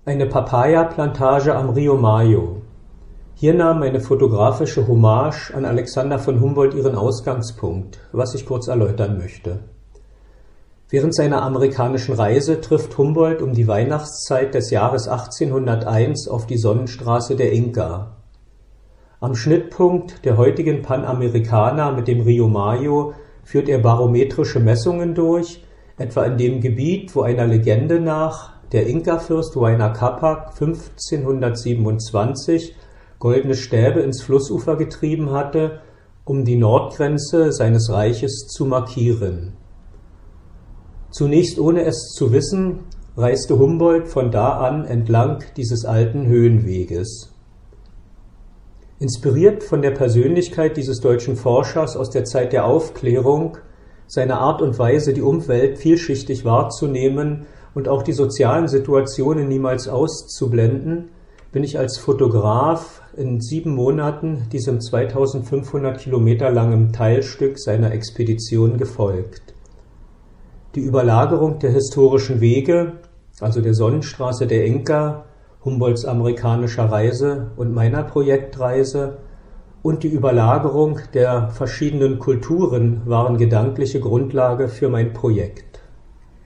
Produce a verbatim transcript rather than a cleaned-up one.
Eine Papaya-Plantage am Rio Mayo. Hier nahm meine fotografische Hommage an Alexander von Humboldt ihren Ausgangspunkt, was ich kurz erläutern möchte. Während seiner amerikanischen Reise trifft Humboldt um die Weihnachtszeit des Jahres achtzehnhunderteins auf die Sonnenstraße der Inka. Am Schnittpunkt der heutigen Panamericana mit dem Rio Mayo führt er barometrische Messungen durch, etwa in dem Gebiet, wo einer Legende nach der Inka-Fürst Huayna Capac fünfzehnhundertsiebenundzwanzig goldene Stäbe ins Flussufer getrieben hatte, um die Nordgrenze seines Reiches zu markieren. Zunächst ohne es zu wissen, reiste Humboldt von da an entlang dieses alten Höhenweges. Inspiriert von der Persönlichkeit dieses deutschen Forschers aus der Zeit der Aufklärung, seiner Art und Weise, die Umwelt vielschichtig wahrzunehmen und auch die sozialen Situationen niemals auszublenden, bin ich als Fotograf in sieben Monaten diesem zweitausendfünfhundert Kilometer langen Teilstück seiner Expedition gefolgt. Die Überlagerung der historischen Wege, also der Sonnenstraße der Inka, Humboldts amerikanischer Reise und meiner Projektreise, und die Überlagerung der verschiedenen Kulturen waren gedankliche Grundlage für mein Projekt.